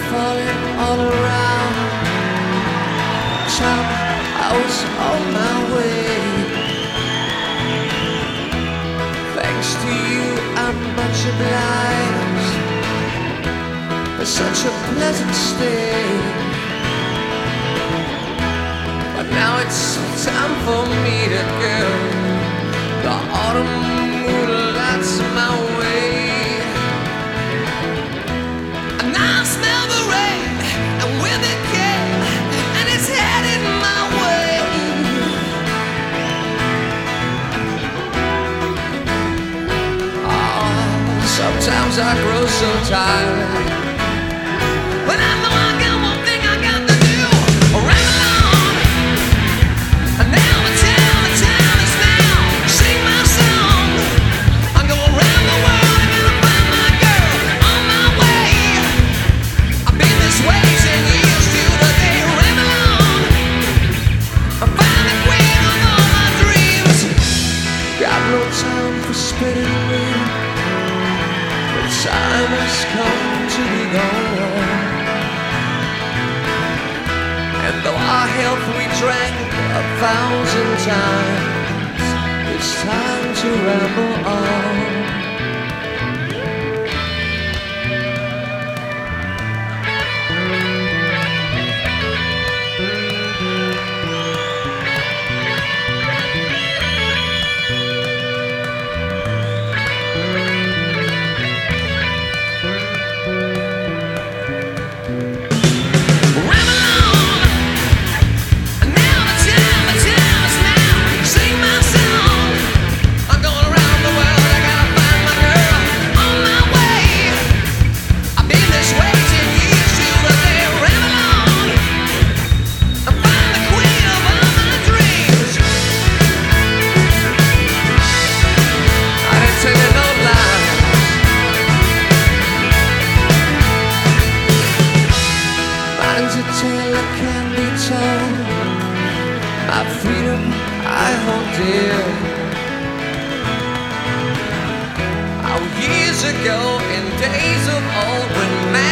falling all around. Time I was on my way. Thanks to you, I'm much obliged for such a pleasant stay. But now it's time for me to go. The autumn moonlights my way. And I smell the rain, and with it came, and it's headed my way. Oh, sometimes I grow so tired when I know I got one thing I got to do. Run along, and now the time is now. Sing my song, I go around the world and gonna find my girl on my way. I've been this way 10 years till the day. Run along, I find the queen of all my dreams. Got no time for spinning me. The time has come to be gone. And though our health we drank 1,000 times, it's time to ramble on. My freedom I hold dear. How years ago in days of old when man